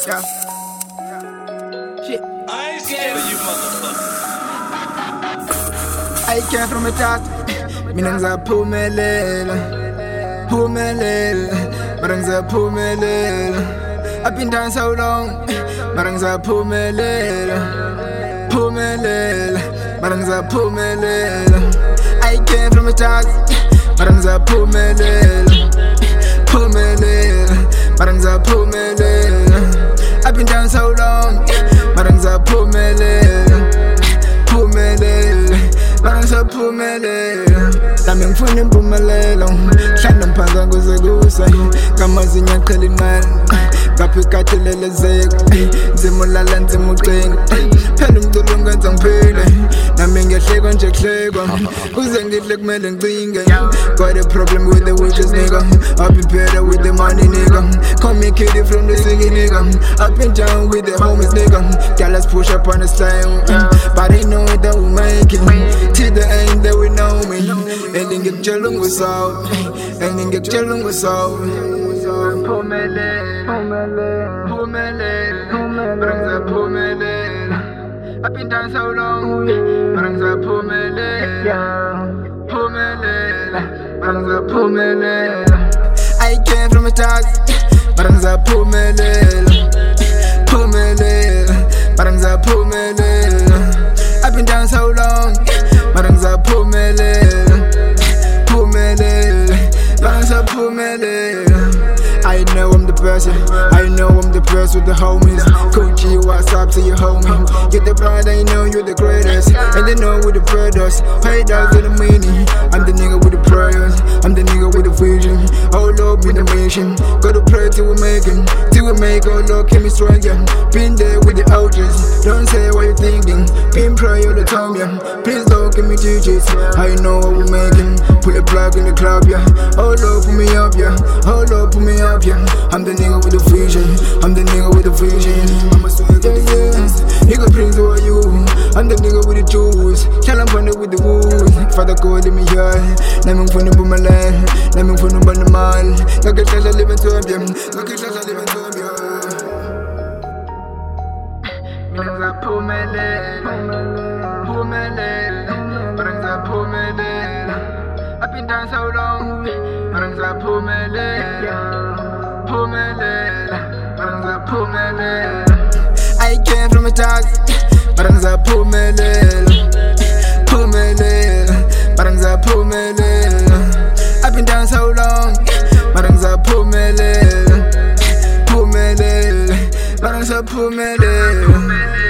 Yeah. Shit. I ain't scared of you, motherfucker. I came from the top. Mina ngizaphumelela, phumelela, mara ngizaphumelela. I've been down so long, mara ngizaphumelela, phumelela, mara ngizaphumelela. I came from the top, mara ngizaphumelela, phumelela, mara ngizaphumelela. I've been down so long, mara ngizaphumelela, phumelela, mara ngizaphumelela. Nami ngifuna impumelelo, hlala mphansi kuze kuse, ngamazinyo aqhela inqala, ngapha ikatelelezeka, nzima ulala nzima uqinga, phela umculo ungenza ngiphile, nami ngiyahlekwa nje kuhlekwa, kuze ngidle kumele ngicinge. Got a problem with the witches nigga, I've been better with the money nigga, call me kitty from the city nigga, I've been down with the homies nigga, let's push up on the style, but they know that we make it, till the end they will know me, and then get chillin' with salt, and then get chillin' with salt. I've been down so long, but I'm so I came from the top, but I'm so but I'm so I've been down so long, but I'm so but I'm so I know I'm the best, I know I'm the best with the homies. Gucci, what's up to your homie? You're the bride, I know you're the greatest, and they know we're the brothers. Haters with the meaning, I'm the nigga with the prayers, I'm the nigga with the vision. Oh Lord, be the mission. Gotta pray till we make it, till we make. Oh Lord, keep me stronger. Been there with the elders, don't say what you're thinking. Been prayer all the time, yeah. Please Lord, give me digits. I know what we're making. Put a plug in the club, yeah. Oh Lord, put me up, yeah. Oh Lord, put me up, yeah. I'm the nigga with the vision, I'm the nigga with the vision. I'm a swag, yeah. Nigga, Prince, who are you? I'm the nigga with the jewels, tell I'm funded with the wood. Father God, let me hear. Let me find my land, let me find my man. Look at that, I live in Tobium, look at that, I live in Tobium. Mina ngizaphumelela, mara ngizaphumelela. I've been down so long, mara ngizaphumelela, mara ngizaphumelela. I came from the top, mara ngizaphumelela, mara ngizaphumelela. I've been down so long, mara ngizaphumelela, mara ngizaphumelela.